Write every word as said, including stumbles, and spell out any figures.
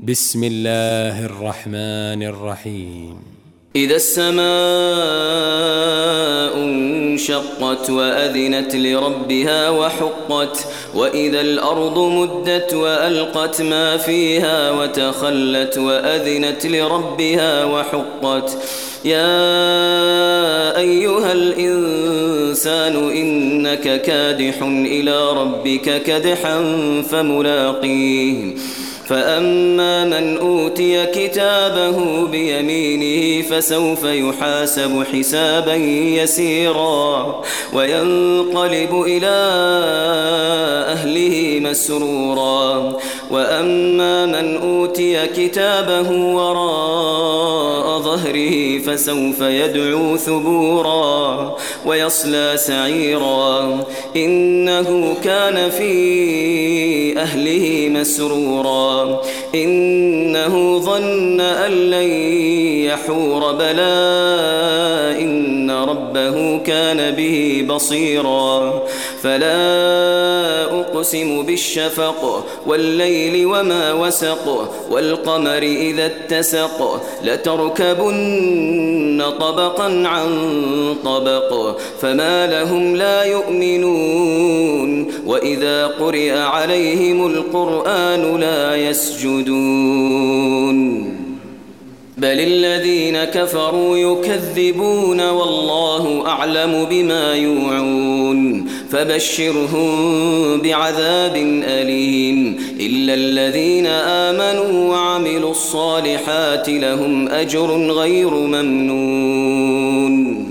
بسم الله الرحمن الرحيم. إذا السماء انشقت وأذنت لربها وحقت وإذا الأرض مدت وألقت ما فيها وتخلت وأذنت لربها وحقت يا أيها الإنسان إنك كادح إلى ربك كدحا فملاقيه فأما من أوتي كتابه بيمينه فسوف يحاسب حسابا يسيرا وينقلب إلى أهله مسرورا وأما من أوتي كتابه وراء ظهره فسوف يدعو ثبورا ويصلى سعيرا إنه كان في أهله مسرورا إنه ظن أن لن يحور بلى إن ربه كان به بصيرا فلا أقسم بالشفق والليل وما وسق والقمر إذا اتسق لتركبن طبقا عن طبق فما لهم لا يؤمنون وإذا قرئ عليهم القرآن لا يسجدون بل الذين كفروا يكذبون والله أعلم بما يوعون فبشرهم بعذاب أليم إلا الذين آمنوا وعملوا الصالحات لهم أجر غير ممنون.